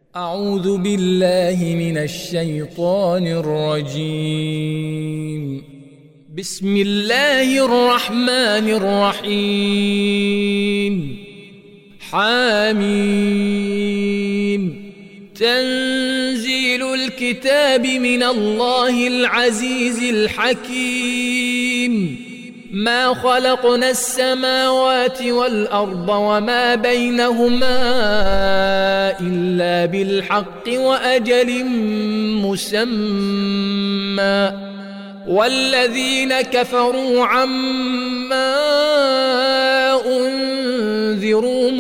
أعوذ بالله من الشيطان الرجيم. بسم الله الرحمن الرحيم. حاميم. تنزيل الكتاب من الله العزيز الحكيم. ما خلقنا السماوات والأرض وما بينهما إلا بالحق وأجل مسمى، والذين كفروا عما أنذروا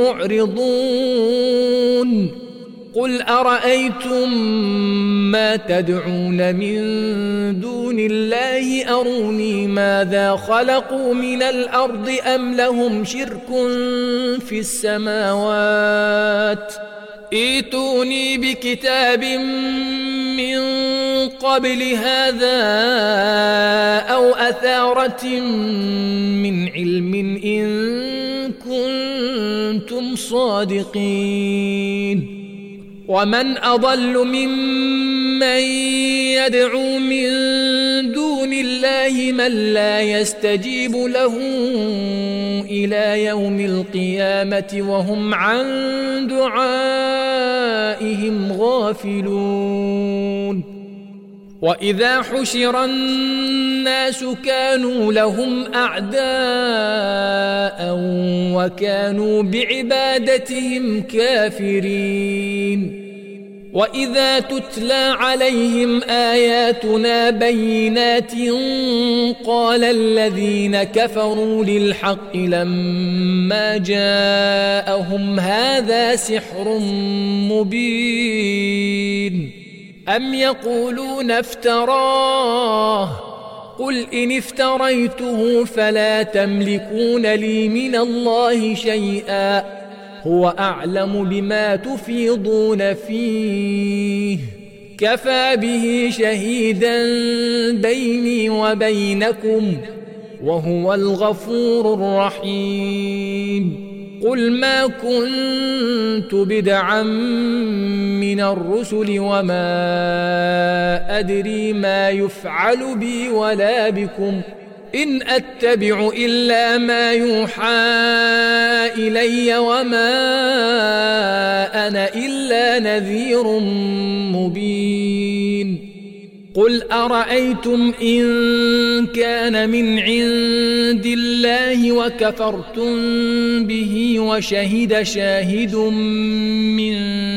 معرضون. قل أرأيتم ما تدعون من دون الله أروني ماذا خلقوا من الأرض أم لهم شرك في السماوات؟ ائتوني بكتاب من قبل هذا أو أثارة من علم إن كنتم صادقين. ومن أضل ممن يدعو من دون الله من لا يستجيب له إلى يوم القيامة وهم عن دعائهم غافلون. وإذا حشر الناس كانوا لهم أعداء وكانوا بعبادتهم كافرين. وإذا تتلى عليهم آياتنا بينات قال الذين كفروا للحق لما جاءهم هذا سحر مبين. أم يقولون افتراه؟ قل إن افتريته فلا تملكون لي من الله شيئا، هو أعلم بما تفيضون فيه، كفى به شهيدا بيني وبينكم وهو الغفور الرحيم. قل ما كنت بدعا من الرسل وما أدري ما يفعل بي ولا بكم، إن أتبع إلا ما يوحى إلي وما أنا إلا نذير مبين. قل أرأيتم إن كان من عند الله وكفرتم به وشهد شاهد من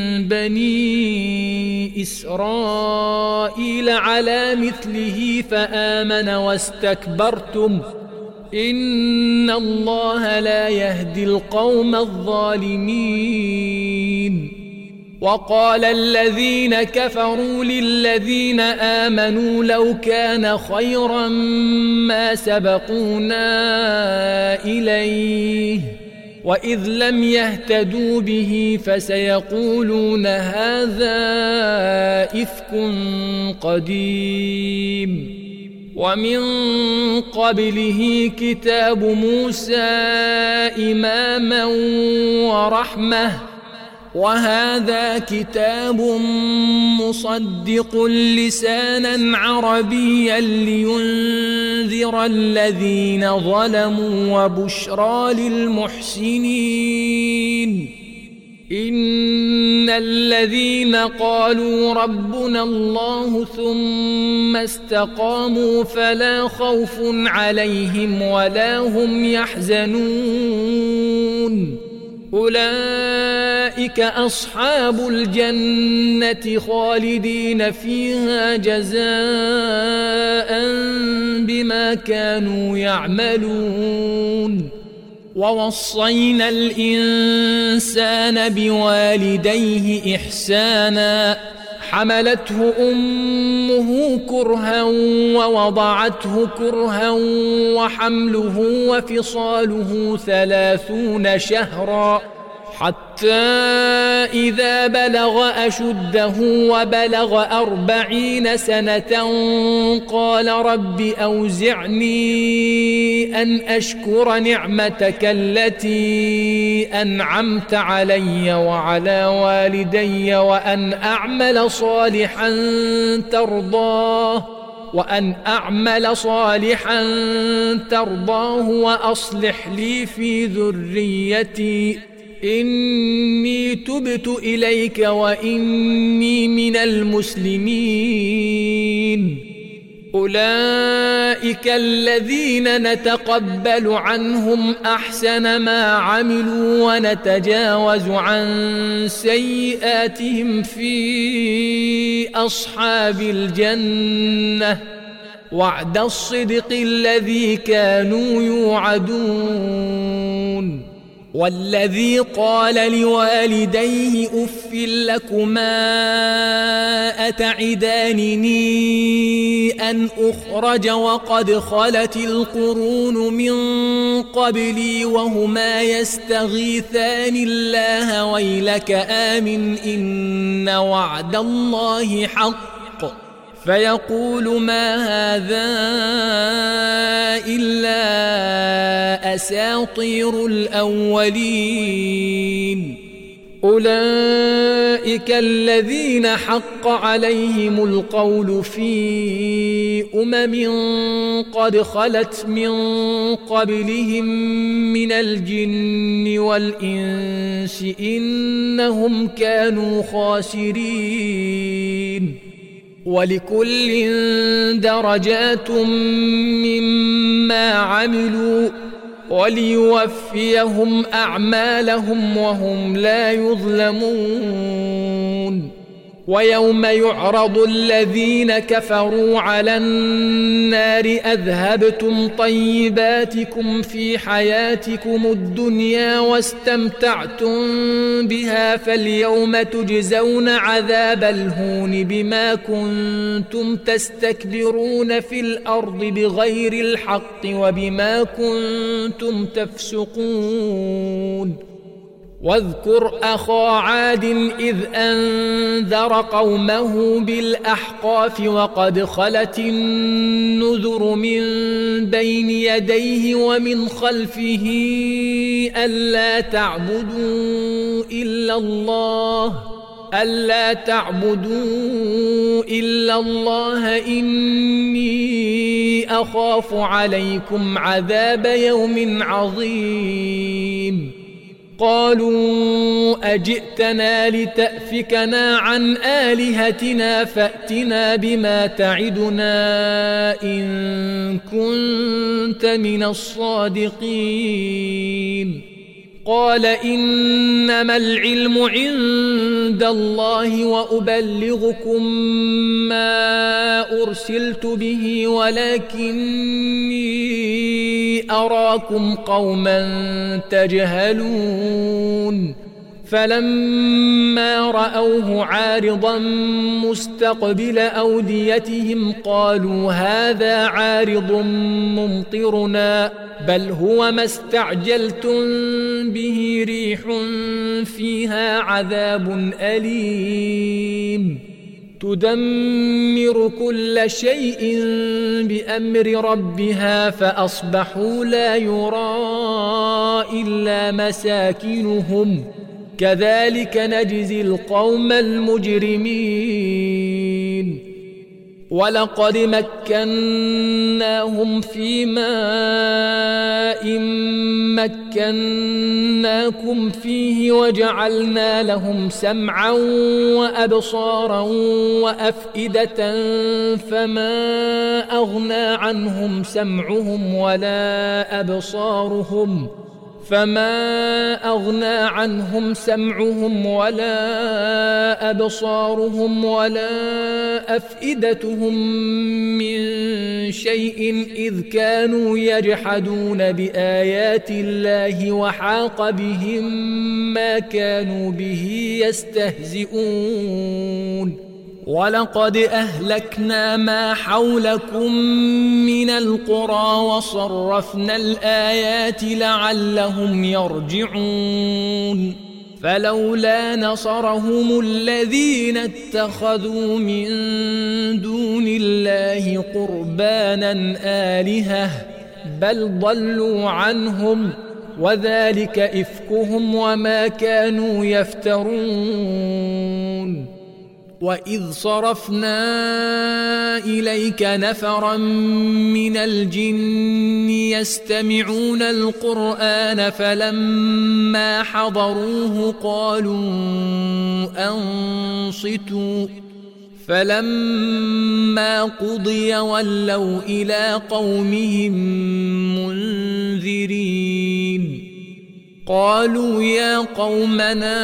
بني إسرائيل على مثله فآمن واستكبرتم إن الله لا يهدي القوم الظالمين. وقال الذين كفروا للذين آمنوا لو كان خيرا ما سبقونا إليه وإذ لم يهتدوا به فسيقولون هذا إفك قديم. ومن قبله كتاب موسى إماما ورحمة، وهذا كتاب مصدق لسانا عربيا لينذر الذين ظلموا وبشرى للمحسنين. إن الذين قالوا ربنا الله ثم استقاموا فلا خوف عليهم ولا هم يحزنون، أولئك أصحاب الجنة خالدين فيها جزاء بما كانوا يعملون. ووصينا الإنسان بوالديه إحسانا، حملته أمه كرها ووضعته كرها وحمله وفصاله 30 شهرا حتى إذا بلغ أشده وبلغ 40 سنة قال رب أوزعني أن أشكر نعمتك التي أنعمت علي وعلى والدي وأن أعمل صالحا ترضاه وأصلح لي في ذريتي إني تبت إليك وإني من المسلمين. أولئك الذين نتقبل عنهم أحسن ما عملوا ونتجاوز عن سيئاتهم في أصحاب الجنة وعد الصدق الذي كانوا يوعدون. والذي قال لوالديه أف لكما أتعدانني أن أخرج وقد خلت القرون من قبلي وهما يستغيثان الله ويلك آمن إن وعد الله حق فيقول ما هذا إلا أساطير الأولين. أولئك الذين حق عليهم القول في قد خلت من قبلهم من الجن والإنس إنهم كانوا خاسرين. ولكل درجات مما عملوا وليوفيهم أعمالهم وهم لا يظلمون. ويوم يعرض الذين كفروا على النار أذهبتم طيباتكم في حياتكم الدنيا واستمتعتم بها فاليوم تجزون عذاب الهون بما كنتم تستكبرون في الأرض بغير الحق وبما كنتم تفسقون. واذكر أخا عاد إذ أنذر قومه بالأحقاف وقد خلت النذر من بين يديه ومن خلفه ألا تعبدوا إلا الله إني أخاف عليكم عذاب يوم عظيم. قالوا أجئتنا لتأفكنا عن آلهتنا فأتنا بما تعدنا إن كنت من الصادقين. قال إنما العلم عند الله وأبلغكم ما أرسلت به ولكني أراكم قوما تجهلون. فلما رأوه عارضا مستقبل أوديتهم قالوا هذا عارض ممطرنا بل هو ما استعجلتم به ريح فيها عذاب أليم تدمر كل شيء بأمر ربها فأصبحوا لا يرى إلا مساكنهم كذلك نجزي القوم المجرمين. ولقد مكناهم في ماء مكناكم فيه وجعلنا لهم سمعا وأبصارا وأفئدة فما أغنى عنهم سمعهم ولا أبصارهم ولا أفئدتهم من شيء إذ كانوا يجحدون بآيات الله وحاق بهم ما كانوا به يستهزئون. ولقد أهلكنا ما حولكم من القرى وصرفنا الآيات لعلهم يرجعون. فلولا نصرهم الذين اتخذوا من دون الله قربانا آلهة بل ضلوا عنهم وذلك إفكهم وما كانوا يفترون. وإذ صرفنا إليك نفرا من الجن يستمعون القرآن فلما حضروه قالوا أنصتوا فلما قضي ولوا إلى قومهم منذرين. قالوا يا قومنا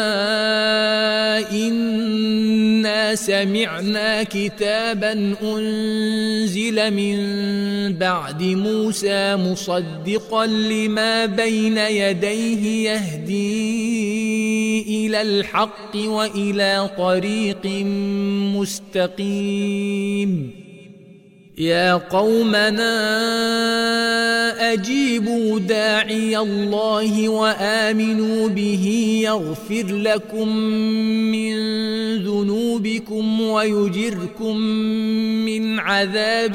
إنا سمعنا كتابا أنزل من بعد موسى مصدقا لما بين يديه يهدي إلى الحق وإلى طريق مستقيم. يا قومنا أجيبوا داعي الله وآمنوا به يغفر لكم من ذنوبكم ويجركم من عذاب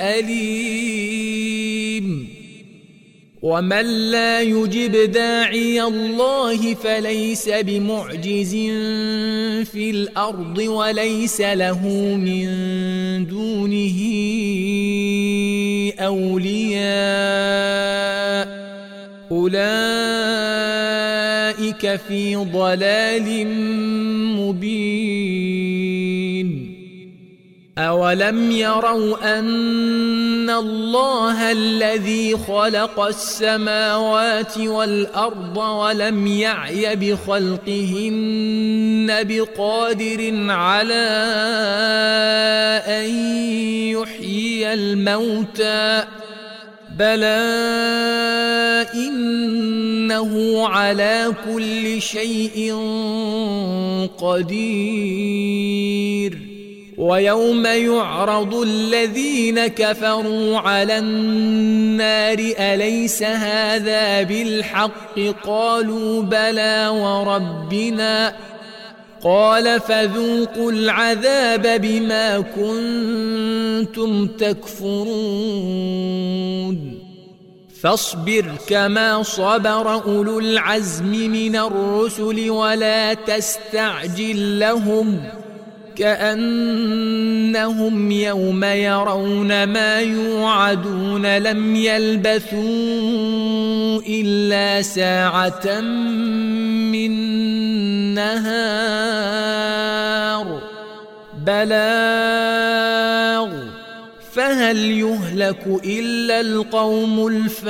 أليم. ومن لا يجب داعي الله فليس بمعجز في الأرض وليس له من دونه أولياء أولئك في ضلال مبين. أولم يروا أن الله الذي خلق السماوات والأرض ولم يعي بخلقهن بقادر على أن يحيي الموتى بلى إنه على كل شيء قدير. ويوم يعرض الذين كفروا على النار أليس هذا بالحق قالوا بلى وربنا قال فذوقوا العذاب بما كنتم تكفرون. فاصبر كما صبر أولو العزم من الرسل ولا تستعجل لهم كأنهم يوم يرون ما يوعدون لم يلبثوا إلا ساعة من نهار بلاغ فهل يهلك إلا القوم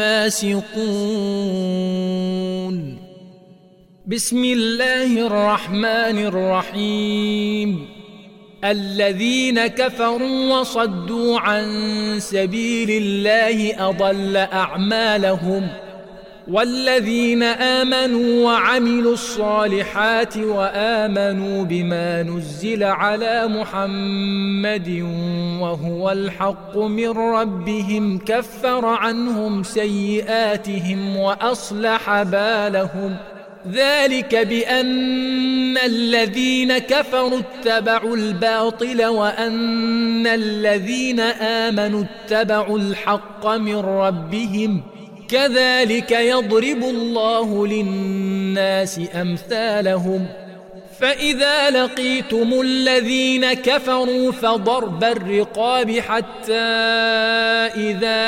الفاسقون. بسم الله الرحمن الرحيم. الذين كفروا وصدوا عن سبيل الله أضل أعمالهم والذين آمنوا وعملوا الصالحات وآمنوا بما نزل على محمد وهو الحق من ربهم كفر عنهم سيئاتهم وأصلح بالهم ذلك بأن الذين كفروا اتبعوا الباطل وأن الذين آمنوا اتبعوا الحق من ربهم كذلك يضرب الله للناس أمثالهم. فإذا لقيتم الذين كفروا فضرب الرقاب حتى إذا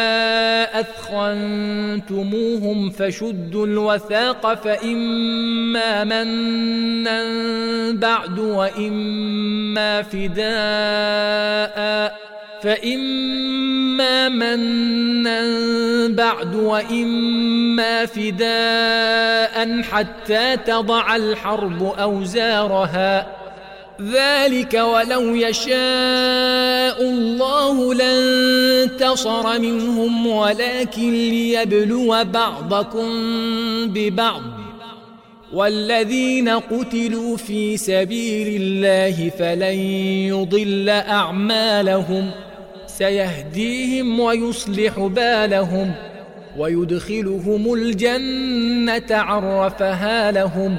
أثخنتموهم فشدوا الوثاق فإما منا بعد وإما فداء حتى تضع الحرب أوزارها ذلك ولو يشاء الله لانتصر منهم ولكن ليبلو بعضكم ببعض والذين قتلوا في سبيل الله فلن يضل أعمالهم سيهديهم ويصلح بالهم ويدخلهم الجنة عرفها لهم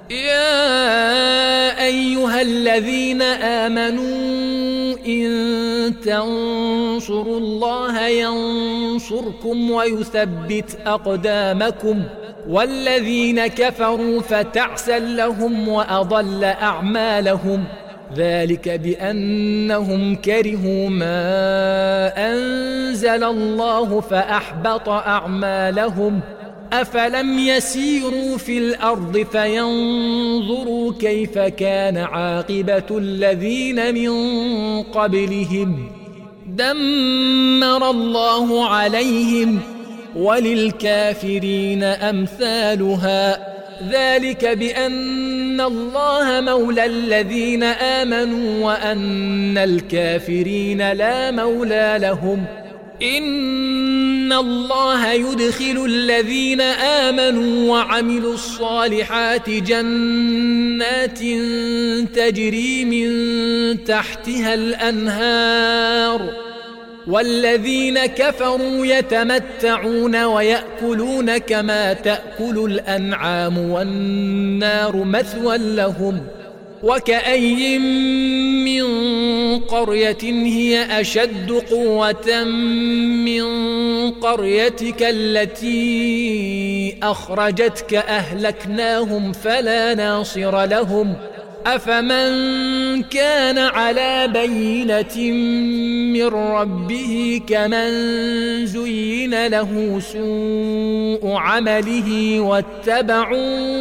يا أيها الذين آمنوا إن تنصروا الله ينصركم ويثبت أقدامكم والذين كفروا فتعسا لهم وأضل أعمالهم ذلك بأنهم كرهوا ما أنزل الله فأحبط أعمالهم أفلم يسيروا في الأرض فينظروا كيف كان عاقبة الذين من قبلهم دمر الله عليهم وللكافرين أمثالها ذلك بأن الله مولى الذين آمنوا وأن الكافرين لا مولى لهم إن الله يدخل الذين آمنوا وعملوا الصالحات جنات تجري من تحتها الأنهار والذين كفروا يتمتعون ويأكلون كما تأكل الأنعام والنار مثوى لهم وكأي من قرية هي أشد قوة من قريتك التي أخرجتك أهلكناهم فلا ناصر لهم أفمن كان على بينة من ربه كمن زين له سوء عمله واتبعوا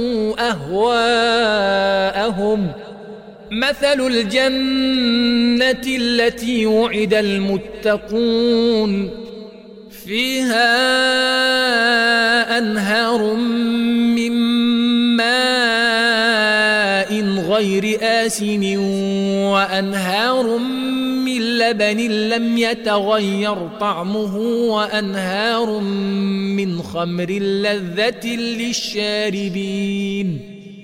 أهواءهم مثل الجنة التي وعد المتقون فيها أنهار من ماء غير آسن وأنهار من لبن لم يتغير طعمه وأنهار من خمر لذة للشاربين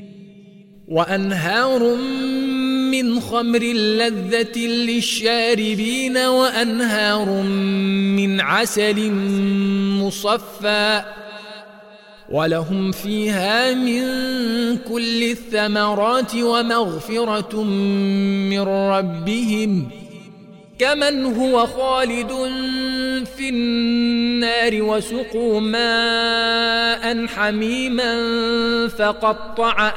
وأنهار من عسل مصفى ولهم فيها من كل الثمرات ومغفرة من ربهم كمن هو خالد في النار وسقوا ماء حميما فقطع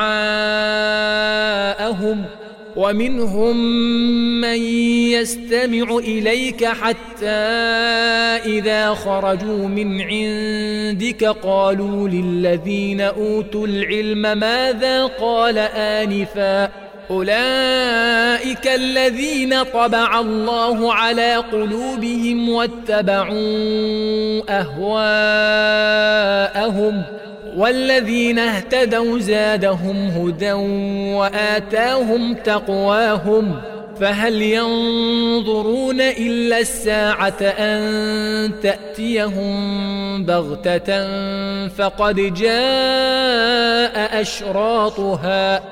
أمعاءهم ومنهم من يستمع إليك حتى إذا خرجوا من عندك قالوا للذين أوتوا العلم ماذا قال آنفا أولئك الذين طبع الله على قلوبهم واتبعوا أهواءهم والذين اهتدوا زادهم هدى وآتاهم تقواهم فهل ينظرون إلا الساعة أن تأتيهم بغتة فقد جاء أشراطها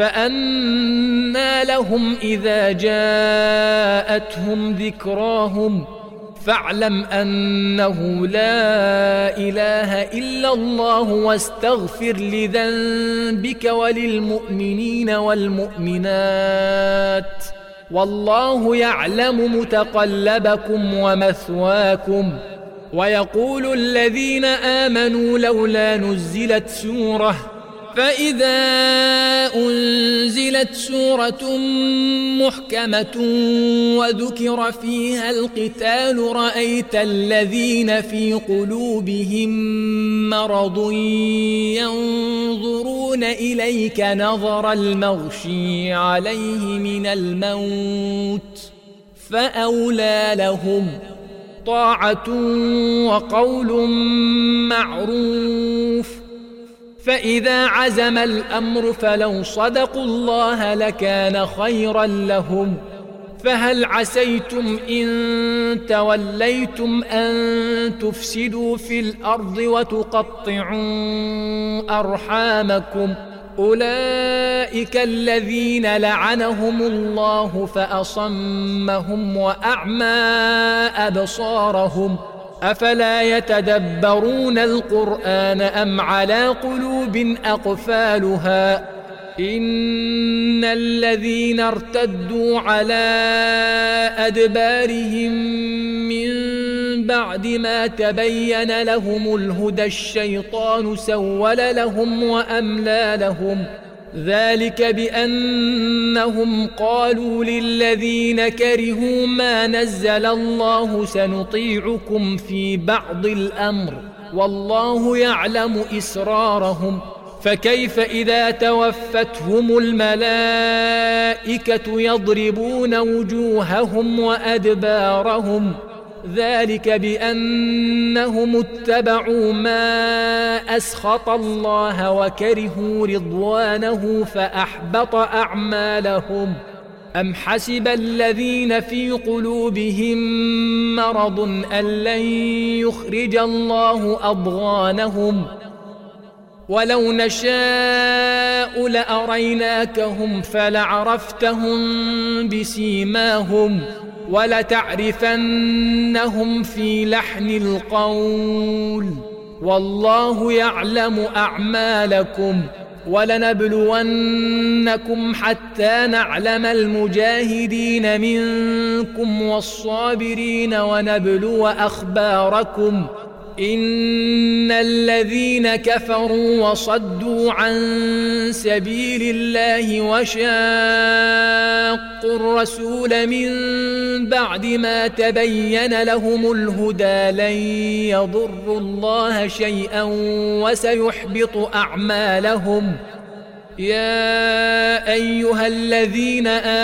فأنى لهم إذا جاءتهم ذكراهم فاعلم أنه لا إله إلا الله واستغفر لذنبك وللمؤمنين والمؤمنات والله يعلم متقلبكم ومثواكم ويقول الذين آمنوا لولا نزلت سورة فإذا أنزلت سورة محكمة وذكر فيها القتال رأيت الذين في قلوبهم مرض ينظرون إليك نظر المغشي عليه من الموت فأولى لهم طاعة وقول معروف فإذا عزم الأمر فلو صدقوا الله لكان خيرا لهم فهل عسيتم إن توليتم أن تفسدوا في الأرض وتقطعوا أرحامكم أولئك الذين لعنهم الله فأصمهم وأعمى أبصارهم أفلا يتدبرون القرآن أم على قلوب أقفالها إن الذين ارتدوا على أدبارهم من بعد ما تبين لهم الهدى الشيطان سول لهم وأملى لهم ذلك بأنهم قالوا للذين كرهوا ما نزل الله سنطيعكم في بعض الأمر والله يعلم إسرارهم فكيف إذا توفتهم الملائكة يضربون وجوههم وأدبارهم ذلك بأنهم اتبعوا ما أسخط الله وكرهوا رضوانه فأحبط أعمالهم أم حسب الذين في قلوبهم مرض أن لن يخرج الله أضغانهم ولو نشاء لأريناكهم فلعرفتهم بسيماهم ولتعرفنهم في لحن القول والله يعلم أعمالكم ولنبلونكم حتى نعلم المجاهدين منكم والصابرين ونبلو أخباركم إن الذين كفروا وصدوا عن سبيل الله وشاقوا الرسول من بعد ما تبين لهم الهدى لن يضروا الله شيئا وسيحبط أعمالهم يا أيها الذين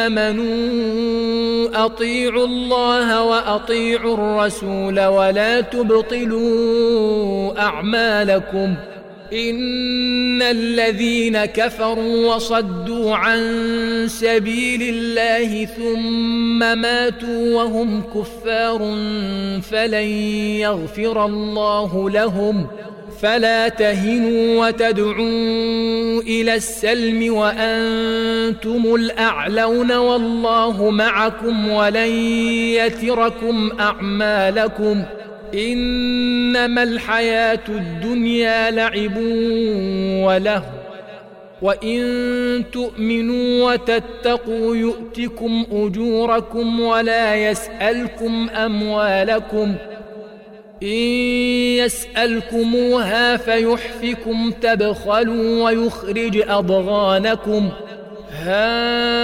آمنوا أطيعوا الله وأطيعوا الرسول ولا تبطلوا أعمالكم إن الذين كفروا وصدوا عن سبيل الله ثم ماتوا وهم كفار فلن يغفر الله لهم فلا تهنوا وتدعوا إلى السلم وأنتم الأعلون والله معكم ولن يتركم أعمالكم إنما الحياة الدنيا لعب وله وإن تؤمنوا وتتقوا يؤتكم أجوركم ولا يسألكم أموالكم إن يسألكموها فيحفكم تبخلوا ويخرج أضغانكم ها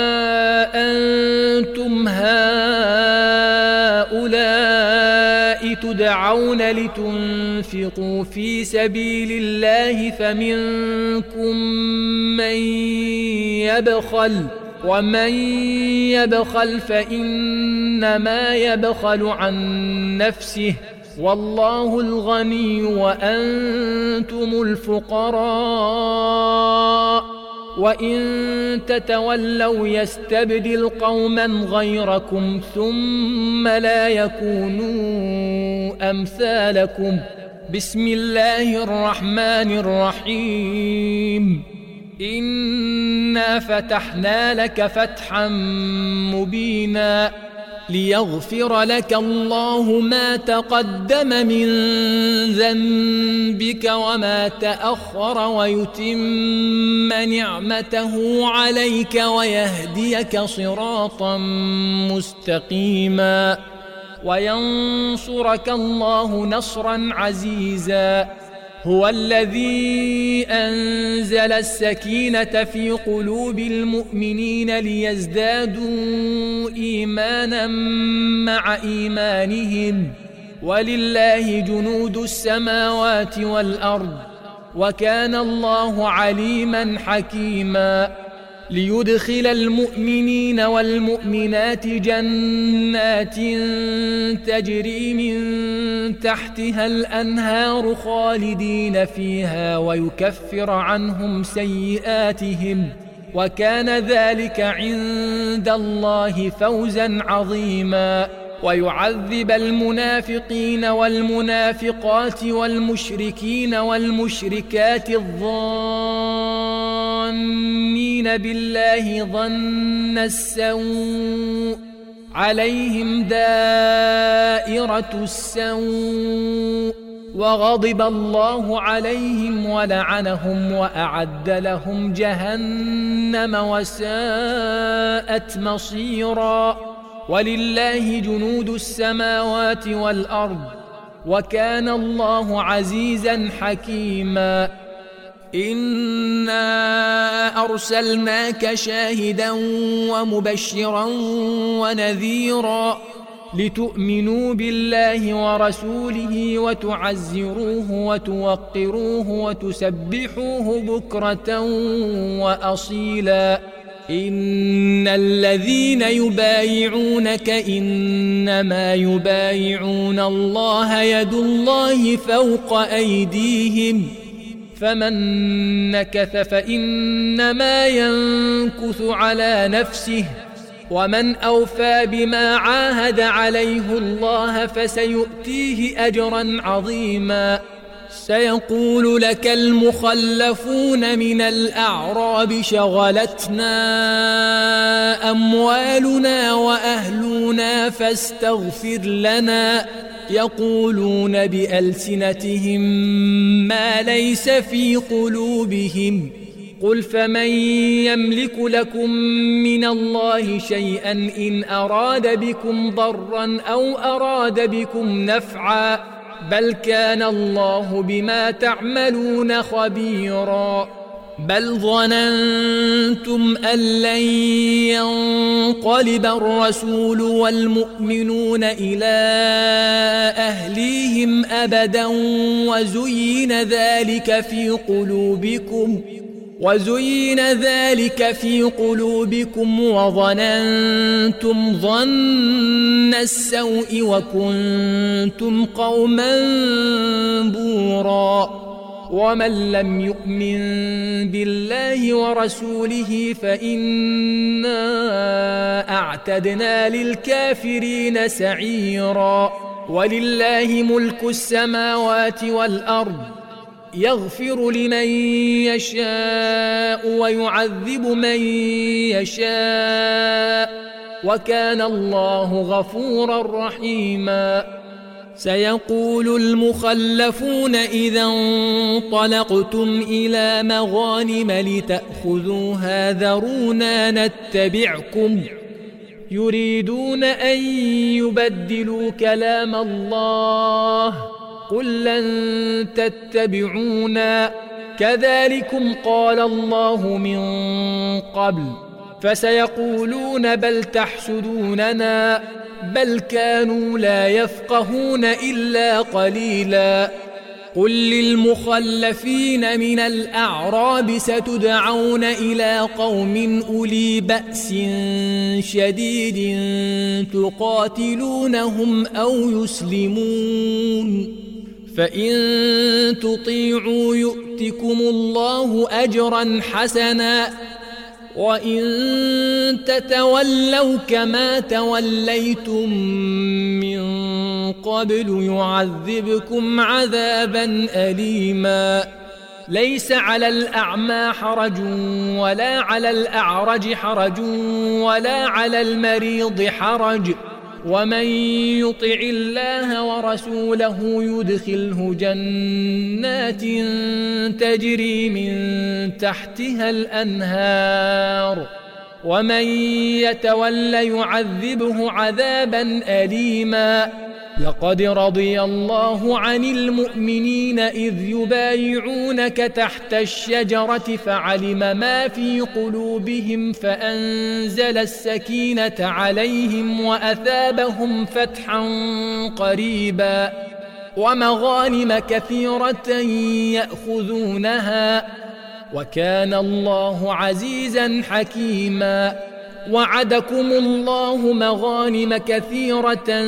أنتم هؤلاء تدعون لتنفقوا في سبيل الله فمنكم من يبخل ومن يبخل فإنما يبخل عن نفسه والله الغني وأنتم الفقراء وإن تتولوا يستبدل قوما غيركم ثم لا يكونوا أمثالكم بسم الله الرحمن الرحيم إنا فتحنا لك فتحا مبينا ليغفر لك الله ما تقدم من ذنبك وما تأخر ويتم نعمته عليك ويهديك صراطا مستقيما وينصرك الله نصرا عزيزا هو الذي أنزل السكينة في قلوب المؤمنين ليزدادوا إيمانا مع إيمانهم ولله جنود السماوات والأرض وكان الله عليما حكيما ليدخل المؤمنين والمؤمنات جنات تجري من تحتها الأنهار خالدين فيها ويكفر عنهم سيئاتهم وكان ذلك عند الله فوزا عظيما ويعذب المنافقين والمنافقات والمشركين والمشركات الظانين بالله ظن السوء عليهم دائرة السوء وغضب الله عليهم ولعنهم وأعد لهم جهنم وساءت مصيرا ولله جنود السماوات والأرض وكان الله عزيزا حكيما إنا أرسلناك شاهدا ومبشرا ونذيرا لتؤمنوا بالله ورسوله وتعزروه وتوقروه وتسبحوه بكرة وأصيلا إن الذين يبايعونك إنما يبايعون الله يد الله فوق أيديهم فمن نكث فإنما ينكث على نفسه ومن أوفى بما عاهد عليه الله فسيؤتيه أجرا عظيما سيقول لك المخلفون من الأعراب شغلتنا أموالنا وأهلنا فاستغفر لنا يقولون بألسنتهم ما ليس في قلوبهم قل فمن يملك لكم من الله شيئا إن أراد بكم ضرا أو أراد بكم نفعا بل كان الله بما تعملون خبيرا بل ظننتم أن لن ينقلب الرسول والمؤمنون إلى أهليهم أبدا وزين ذلك في قلوبكم وظننتم ظن السوء وكنتم قوما بورا ومن لم يؤمن بالله ورسوله فإنا أعتدنا للكافرين سعيرا ولله ملك السماوات والأرض يغفر لمن يشاء ويعذب من يشاء وكان الله غفورا رحيما سيقول المخلفون إذا انطلقتم إلى مغانم لتأخذوها ذرونا نتبعكم يريدون أن يبدلوا كلام الله قل لن تتبعونا كذلكم قال الله من قبل فسيقولون بل تحسدوننا بل كانوا لا يفقهون إلا قليلا قل للمخلفين من الأعراب ستدعون إلى قوم أولي بأس شديد تقاتلونهم أو يسلمون فإن تطيعوا يؤتكم الله أجرا حسنا وإن تتولوا كما توليتم من قبل يعذبكم عذابا أليما ليس على الأعمى حرج ولا على الأعرج حرج ولا على المريض حرج ومن يطع الله ورسوله يدخله جنات تجري من تحتها الأنهار ومن يتول يعذبه عذابا أليما لقد رضي الله عن المؤمنين إذ يبايعونك تحت الشجرة فعلم ما في قلوبهم فأنزل السكينة عليهم وأثابهم فتحا قريبا ومغانم كثيرة يأخذونها وكان الله عزيزا حكيما وعدكم الله مغانم كثيرة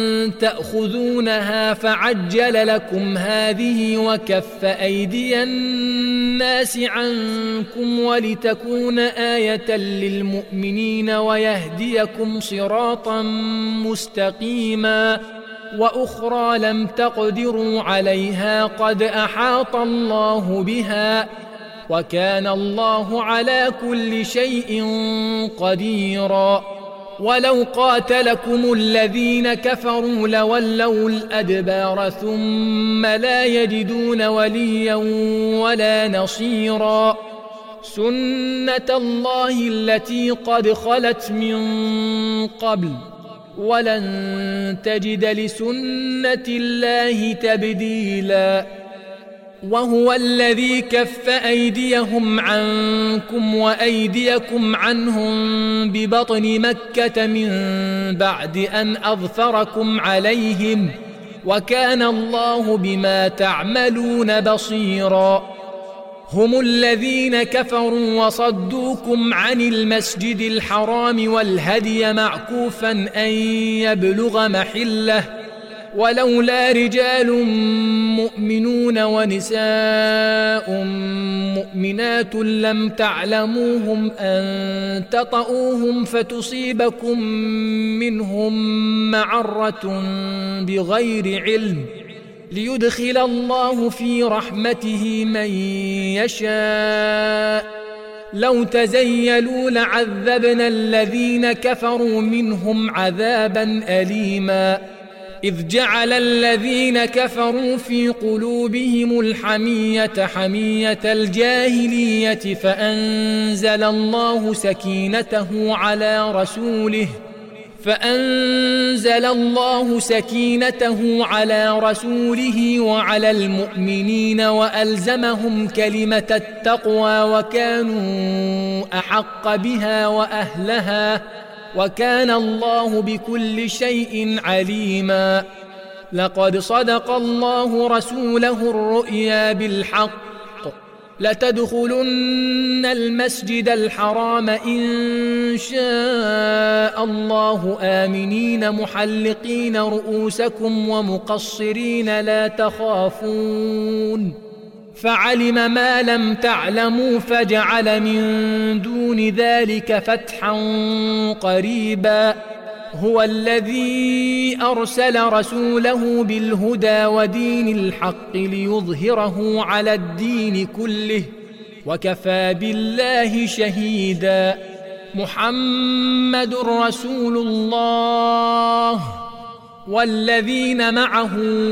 تأخذونها فعجل لكم هذه وكف أيدي الناس عنكم ولتكون آية للمؤمنين ويهديكم صراطا مستقيما وأخرى لم تقدروا عليها قد أحاط الله بها وكان الله على كل شيء قديرا ولو قاتلكم الذين كفروا لولوا الأدبار ثم لا يجدون وليا ولا نصيرا سنة الله التي قد خلت من قبل ولن تجد لسنة الله تبديلا وهو الذي كف أيديهم عنكم وأيديكم عنهم ببطن مكة من بعد أن أظفركم عليهم وكان الله بما تعملون بصيرا هم الذين كفروا وصدوكم عن المسجد الحرام والهدي معكوفا أن يبلغ محله ولولا رجال مؤمنون ونساء مؤمنات لم تعلموهم أن تطؤوهم فتصيبكم منهم معرة بغير علم ليدخل الله في رحمته من يشاء لو تزيلوا لعذبنا الذين كفروا منهم عذابا أليما إذ جعل الذين كفروا في قلوبهم الحمية حمية الجاهلية فأنزل الله سكينته على رسوله وعلى المؤمنين وألزمهم كلمة التقوى وكانوا أحق بها وأهلها وكان الله بكل شيء عليما لقد صدق الله رسوله الرؤيا بالحق لتدخلن المسجد الحرام إن شاء الله آمنين محلقين رؤوسكم ومقصرين لا تخافون فعلم ما لم تعلموا فجعل من دون ذلك فتحا قريبا هو الذي أرسل رسوله بالهدى ودين الحق ليظهره على الدين كله وكفى بالله شهيدا محمد رسول الله والذين معه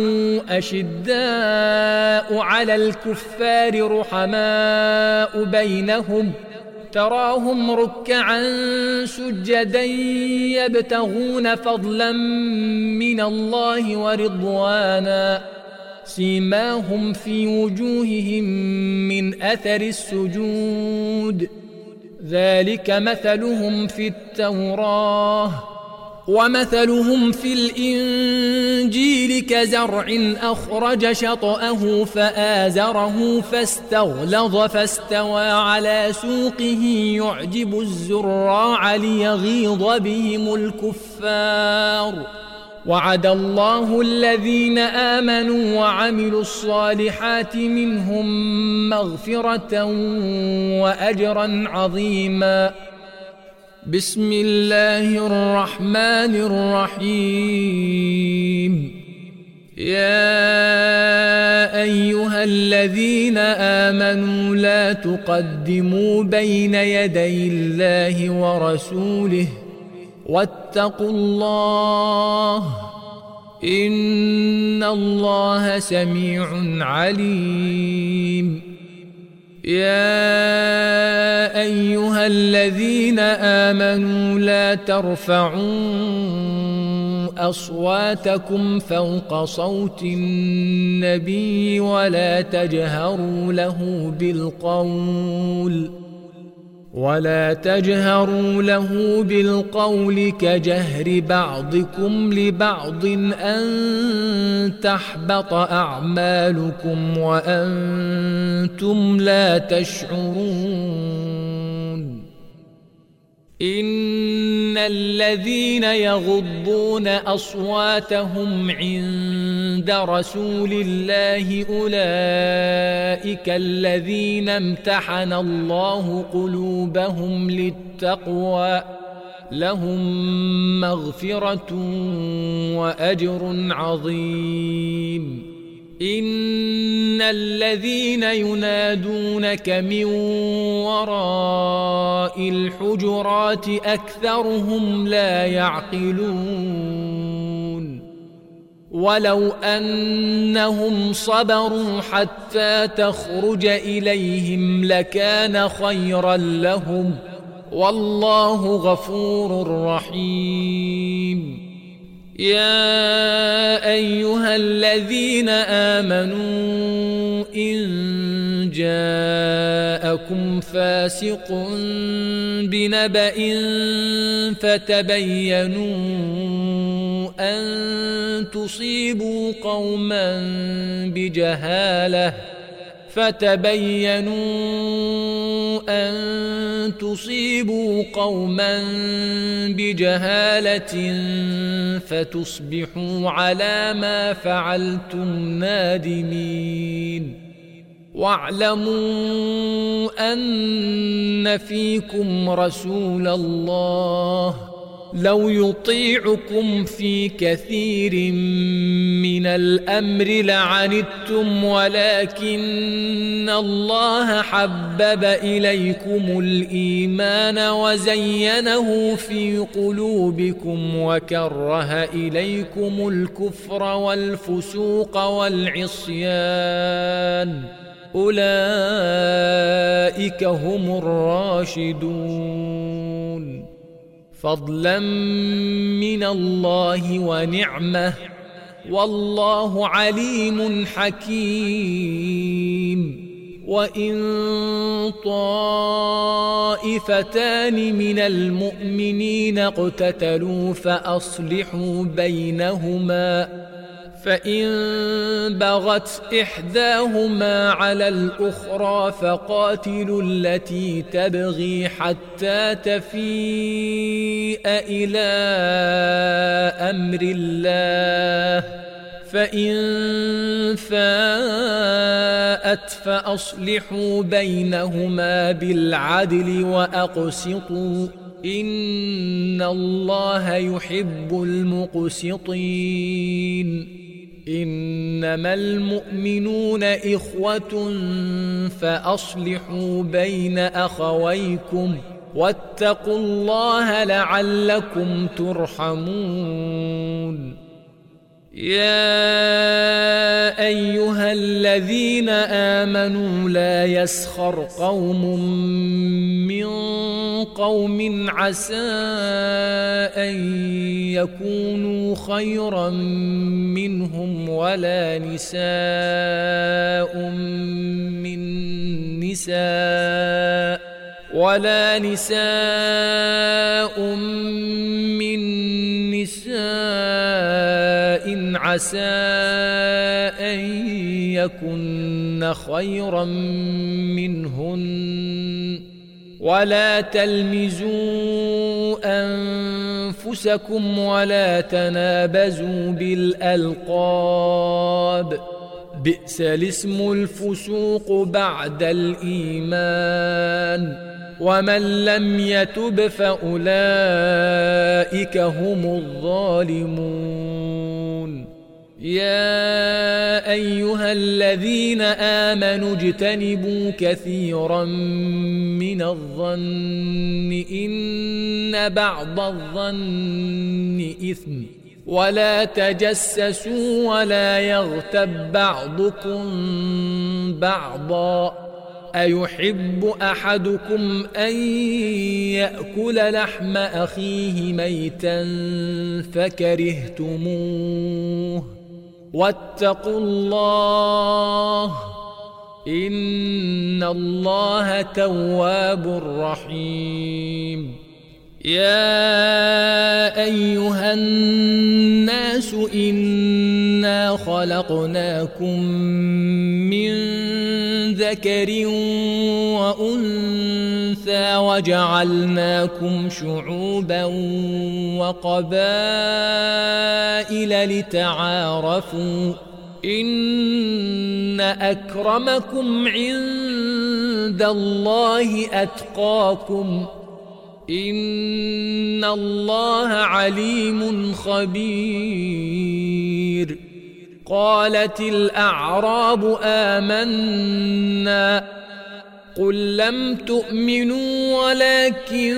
أشداء على الكفار رحماء بينهم تراهم ركعا سجدا يبتغون فضلا من الله ورضوانا سيماهم في وجوههم من أثر السجود ذلك مثلهم في التوراة ومثلهم في الإنجيل كزرع أخرج شطأه فآزره فاستغلظ فاستوى على سوقه يعجب الزراع ليغيظ بهم الكفار وعد الله الذين آمنوا وعملوا الصالحات منهم مغفرة وأجرا عظيما بسم الله الرحمن الرحيم يا أيها الذين آمنوا لا تقدموا بين يدي الله ورسوله واتقوا الله إن الله سميع عليم يا أيها الذين آمنوا لا ترفعوا أصواتكم فوق صوت النبي ولا تجهروا له بالقول كجهر بعضكم لبعض أن تحبط أعمالكم وأنتم لا تشعرون إن الذين يغضون أصواتهم عند رسول الله أولئك الذين امتحن الله قلوبهم للتقوى لهم مغفرة وأجر عظيم إن الذين ينادونك من وراء الحجرات أكثرهم لا يعقلون ولو أنهم صبروا حتى تخرج إليهم لكان خيرا لهم والله غفور رحيم. يا أيها الذين آمنوا إن جاءكم فاسق بنبأ فتبينوا أن تصيبوا قوما بجهالة فتصبحوا على ما فعلتم نادمين. واعلموا أن فيكم رسول الله لو يطيعكم في كثير من الأمر لعنتم ولكن الله حبب إليكم الإيمان وزينه في قلوبكم وكره إليكم الكفر والفسوق والعصيان أولئك هم الراشدون فضلا من الله ونعمه والله عليم حكيم. وإن طائفتان من المؤمنين اقتتلوا فأصلحوا بينهما فإن بغت إحداهما على الأخرى فقاتلوا التي تبغي حتى تفيء إلى أمر الله فإن فاءت فأصلحوا بينهما بالعدل وأقسطوا إن الله يحب المقسطين. إنما المؤمنون إخوة فأصلحوا بين أخويكم واتقوا الله لعلكم ترحمون. يا أيها الذين آمنوا لا يسخر قوم من قوم عسى أن يكونوا خيرا منهم ولا نساء من نساء عسى أن يكن خيرا منهن ولا تلمزوا أنفسكم ولا تنابزوا بالألقاب بئس الاسم الفسوق بعد الإيمان ومن لم يتب فأولئك هم الظالمون. يا أيها الذين آمنوا اجتنبوا كثيرا من الظن إن بعض الظن إثم ولا تجسسوا ولا يغتب بعضكم بعضا أيحب أحدكم أن يأكل لحم أخيه ميتا فكرهتموه واتقوا الله إن الله تواب رحيم. يا أيها الناس إنا خلقناكم من ذكر وأنثى وجعلناكم شعوبا وقبائل لتعارفوا إن أكرمكم عند الله أتقاكم إن الله عليم خبير. قالت الأعراب آمنا قل لم تؤمنوا ولكن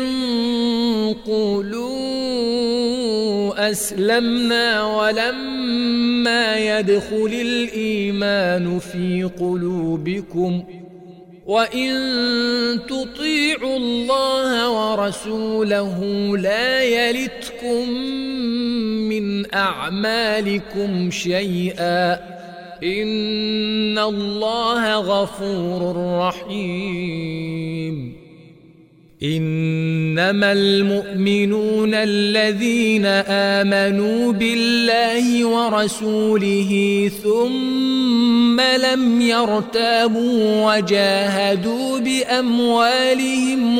قولوا أسلمنا ولما يدخل الإيمان في قلوبكم وإن تطيعوا الله ورسوله لا يلتكم من أعمالكم شيئا إن الله غفور رحيم إنما المؤمنون الذين آمنوا بالله ورسوله ثم لم يرتابوا وجاهدوا بأموالهم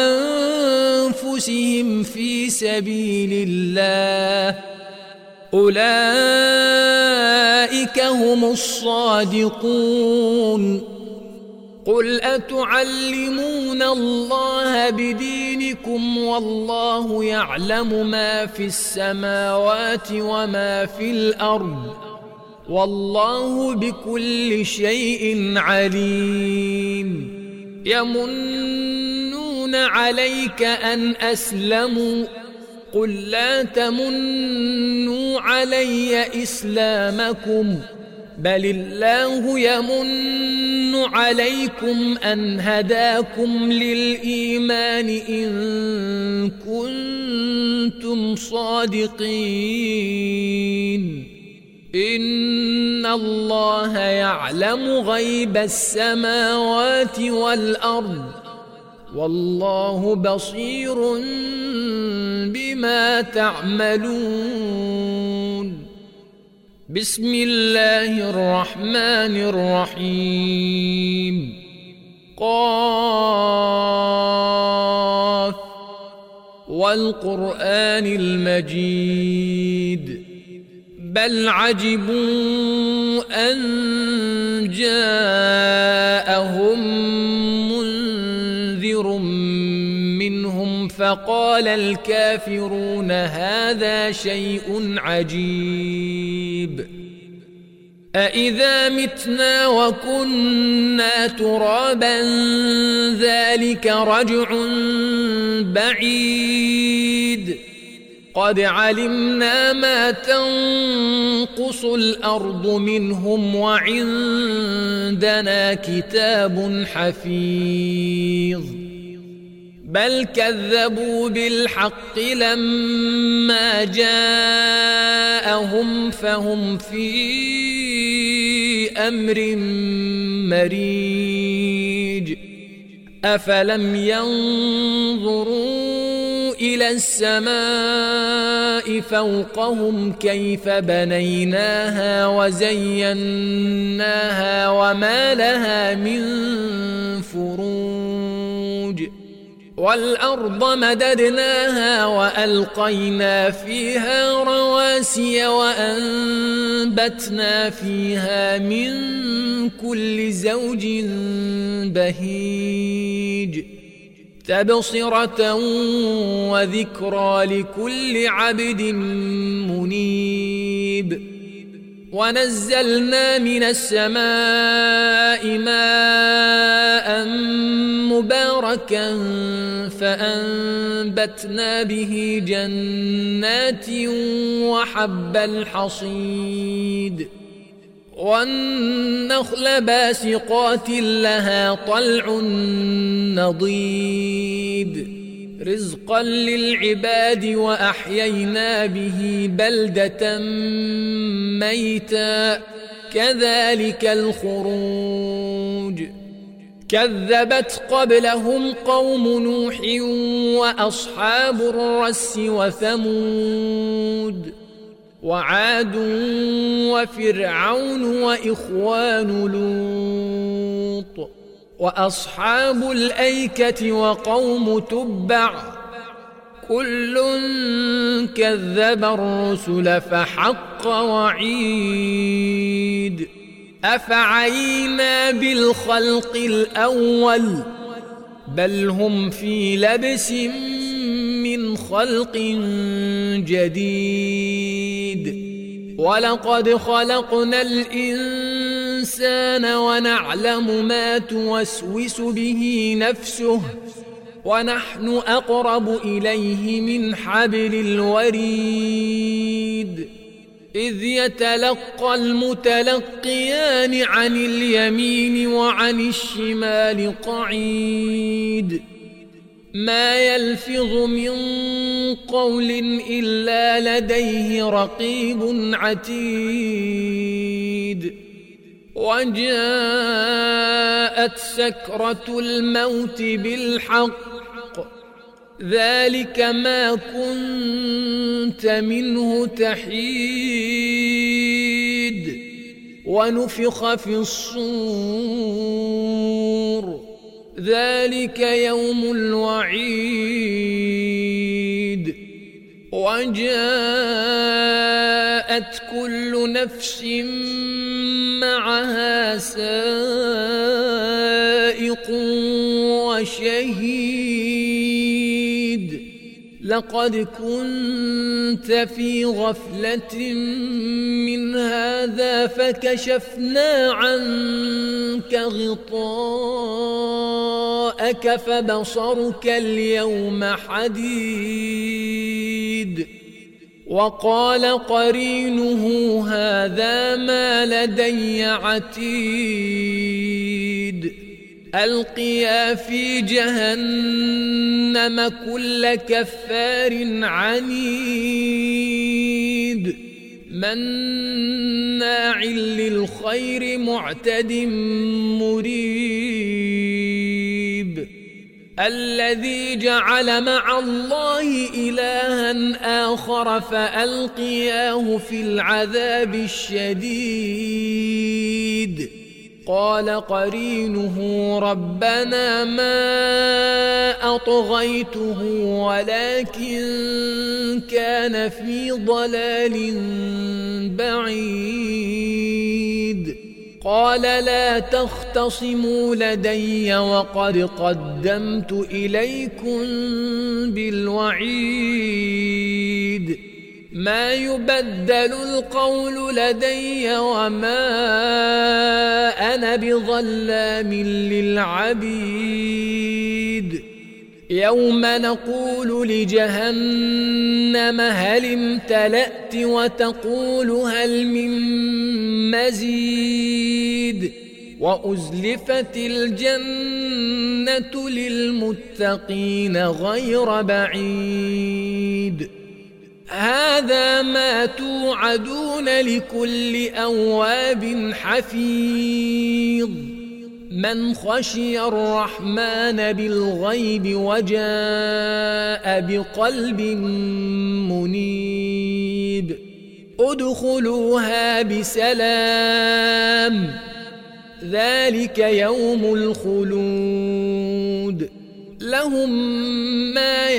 وأنفسهم في سبيل الله أولئك هم الصادقون قل أتعلمون الله بدينكم والله يعلم ما في السماوات وما في الأرض والله بكل شيء عليم يمنون عليك أن أسلموا قل لا تمنوا علي إسلامكم بل الله يمن عليكم أن هداكم للإيمان إن كنتم صادقين إن الله يعلم غيب السماوات والأرض والله بصير بما تعملون بسم الله الرحمن الرحيم قاف والقرآن المجيد بل عجبوا أن جاءهم منذر منهم فقال الكافرون هذا شيء عجيب أإذا متنا وكنا ترابا ذلك رجع بعيد قد علمنا ما تنقص الأرض منهم وعندنا كتاب حفيظ بل كذبوا بالحق لما جاءهم فهم في أمر مريج أفلم ينظروا إلى السماء فوقهم كيف بنيناها وزيناها وما لها من فروج والأرض مددناها وألقينا فيها رواسي وأنبتنا فيها من كل زوج بهيج تبصرة وذكرى لكل عبد منيب ونزلنا من السماء ماء مباركا فأنبتنا به جنات وحب الحصيد والنخل باسقات لها طلع نضيد رزقا للعباد وأحيينا به بلدة ميتا كذلك الخروج كذبت قبلهم قوم نوح وأصحاب الرس وثمود وعاد وفرعون وإخوان لوط وأصحاب الأيكة وقوم تبع كل كذب الرسل فحق وعيد أفعينا بالخلق الأول بل هم في لبس من خلق جديد ولقد خلقنا الإنسان ونعلم ما توسوس به نفسه ونحن أقرب إليه من حبل الوريد إذ يتلقى المتلقيان عن اليمين وعن الشمال قعيد ما يلفظ من قول إلا لديه رقيب عتيد وجاءت سكرة الموت بالحق ذلك ما كنت منه تحيد ونفخ في الصور ذلك يوم الوعيد وجاءت كل نفس معها سائق وشهيد لقد كنت في غفلة من هذا فكشفنا عنك غطاءك فبصرك اليوم حديد وقال قرينه هذا ما لدي عتيد ألقيا في جهنم كل كفار عنيد مناع للخير معتد مريب الذي جعل مع الله إلها آخر فألقياه في العذاب الشديد قال قرينه ربنا ما أطغيته ولكن كان في ضلال بعيد قال لا تختصموا لدي وقد قدمت إليكم بالوعيد ما يبدل القول لدي وما أنا بظلام للعبيد يوم نقول لجهنم هل امتلأت وتقول هل من مزيد وأزلفت الجنة للمتقين غير بعيد هذا ما توعدون لكل أواب حفيظ من خشي الرحمن بالغيب وجاء بقلب منيب ادخلوها بسلام ذلك يوم الخلود لهم ما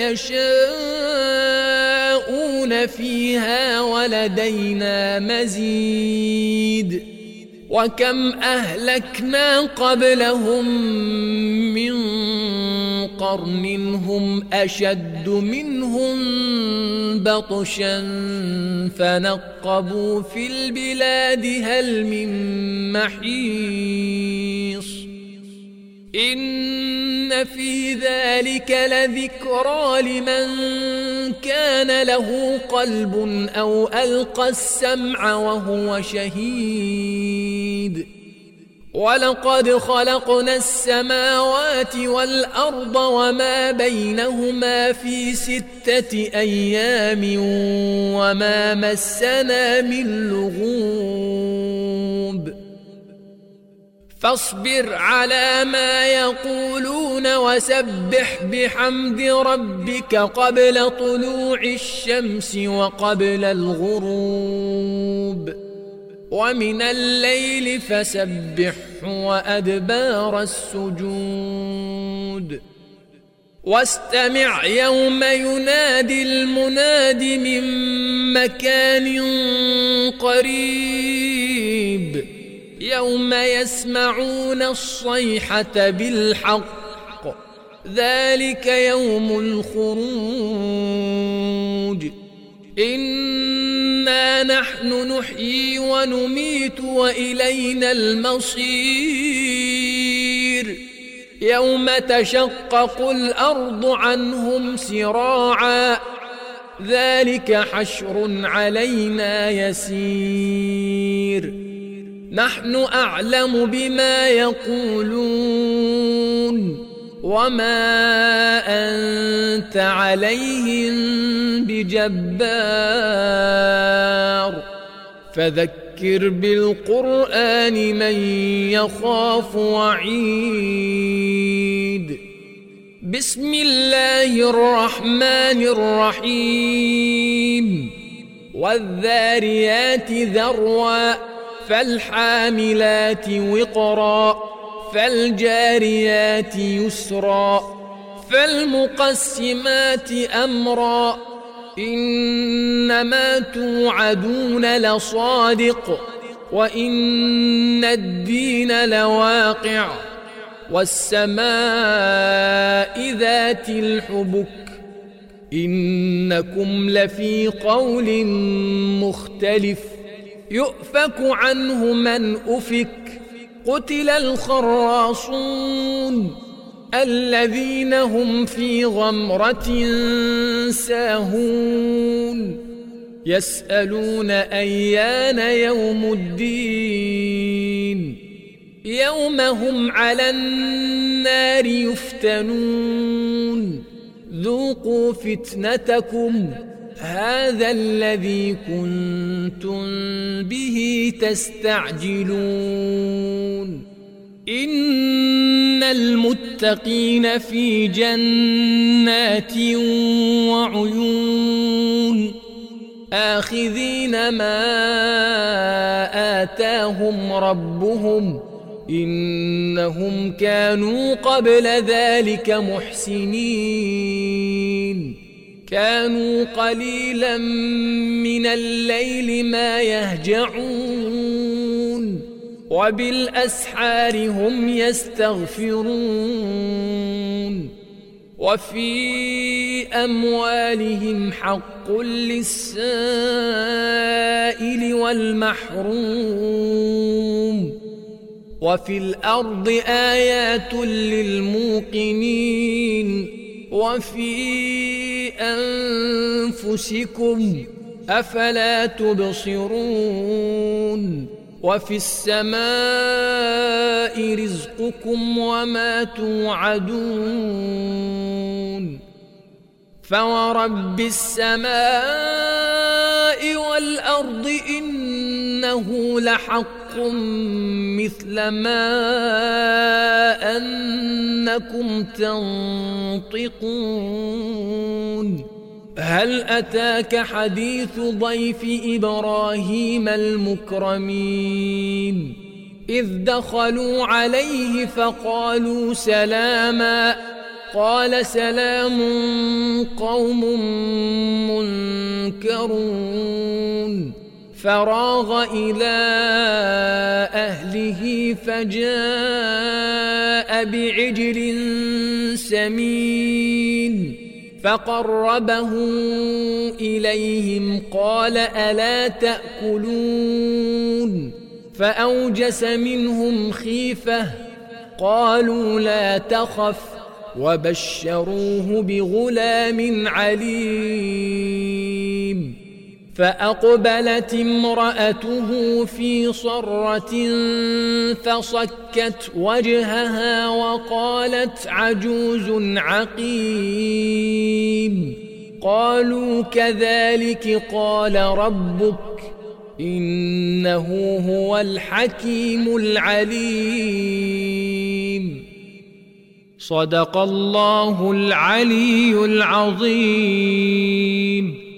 يشاءون فيها ولدينا مزيد وكم أهلكنا قبلهم من قرن هم أشد منهم بطشا فنقبوا في البلاد هل من محيص إن في ذلك لذكرى لمن كان له قلب أو ألقى السمع وهو شهيد ولقد خلقنا السماوات والأرض وما بينهما في 6 أيام وما مسنا من لغوب فاصبر على ما يقولون وسبح بحمد ربك قبل طلوع الشمس وقبل الغروب ومن الليل فسبحه وأدبار السجود واستمع يوم ينادي المناد من مكان قريب يوم يسمعون الصيحة بالحق ذلك يوم الخروج إن إنا نحن نحيي ونميت وإلينا المصير يوم تشقق الأرض عنهم سراعا ذلك حشر علينا يسير نحن أعلم بما يقولون وما أنت عليهم بجبار فذكر بالقرآن من يخاف وعيد بسم الله الرحمن الرحيم والذاريات ذروا فالحاملات وقرا فالجاريات يسرا فالمقسمات أمرا إنما توعدون لصادق وإن الدين لواقع والسماء ذات الحبك إنكم لفي قول مختلف يؤفك عنه من أفك قتل الخراصون الذين هم في غمرة ساهون يسألون أيان يوم الدين يوم هم على النار يفتنون ذوقوا فتنتكم هذا الذي كنتم به تستعجلون إن المتقين في جنات وعيون آخذين ما آتاهم ربهم إنهم كانوا قبل ذلك محسنين كانوا قليلا من الليل ما يهجعون وبالأسحار هم يستغفرون وفي أموالهم حق للسائل والمحروم وفي الأرض آيات للموقنين وفي أنفسكم أفلا تبصرون وفي السماء رزقكم وما توعدون فورب السماء والأرض إنه لحق مثل ما أنكم تنطقون هل أتاك حديث ضيف إبراهيم المكرمين إذ دخلوا عليه فقالوا سلاما قال سلام قوم منكرون فراغ إلى أهله فجاء بعجل سمين فقربه إليهم قال ألا تأكلون فأوجس منهم خيفة قالوا لا تخف وبشروه بغلام عليم فأقبلت امرأته في صرة فصكت وجهها وقالت عجوز عقيم قالوا كذلك قال ربك إنه هو الحكيم العليم صدق الله العلي العظيم.